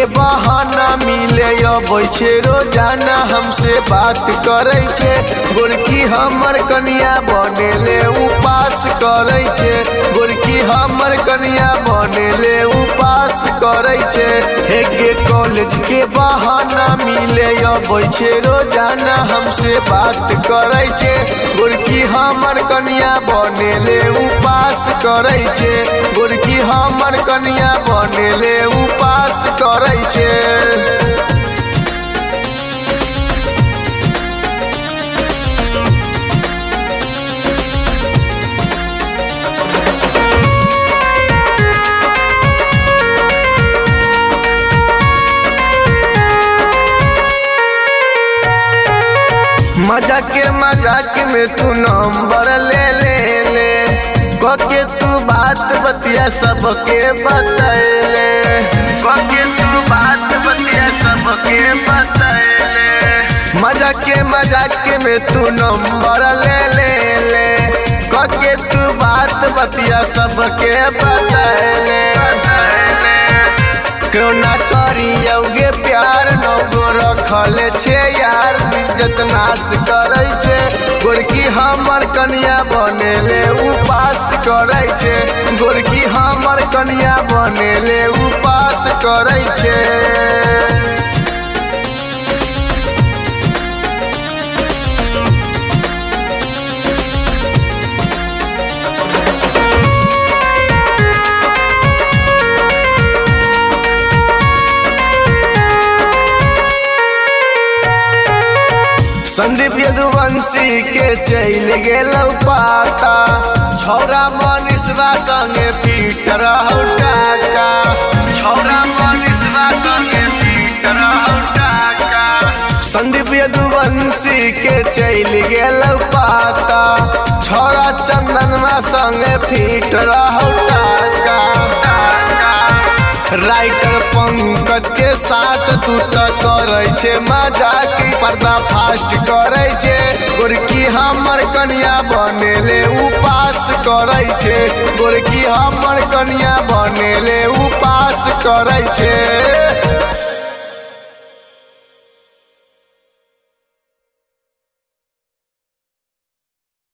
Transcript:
बहाना मिले अबै छे रोजाना हमसे बात करे छे। गोरकी हमर कनिया बनेले उपास करे छे। गोरकी हमर कनिया बनेले उपास करे छे। हेगे कॉलेज के बहाना मिले अबै छे रोजाना हमसे बात करे छे। गोरकी हमर कनिया बनेले उपास करे छे। गोरकी हमर कनिया बनेले उपास करे छे। मजाक में तू नंबर ले कके तू बात बतिया सबके बतैले। कके तू बात बतिया सबके बतैले। मजाक में तू नंबर ले कके तू बात बतिया सबके बतैले। क्यों ना करियोगे प्यार नगो रखले छे यार इज्जत नाश करे छे। गोरकी हमर कनिया बनेले उपास करे छे। गोरकी हमर कनिया बनेले उपास करे छे। संदीप यदुवंशी के चल गेलौ पाता। छौरा मनीषवा संगे पीट रहौ टाका। छौरा मनीषवा संगे पीट रहौ टाका। संदीप यदुवंशी के चल गेलौ पाता। छौरा चंदनवा संगे पीट रहौ टाका। राइटर पंकज के साथ तू तो करे छे मजाक पर्दा फास्ट करे छे। गोरकी हमर कनिया बनेले उपास करे छे। गोरकी हमर कनिया बनेले उपास करे छे।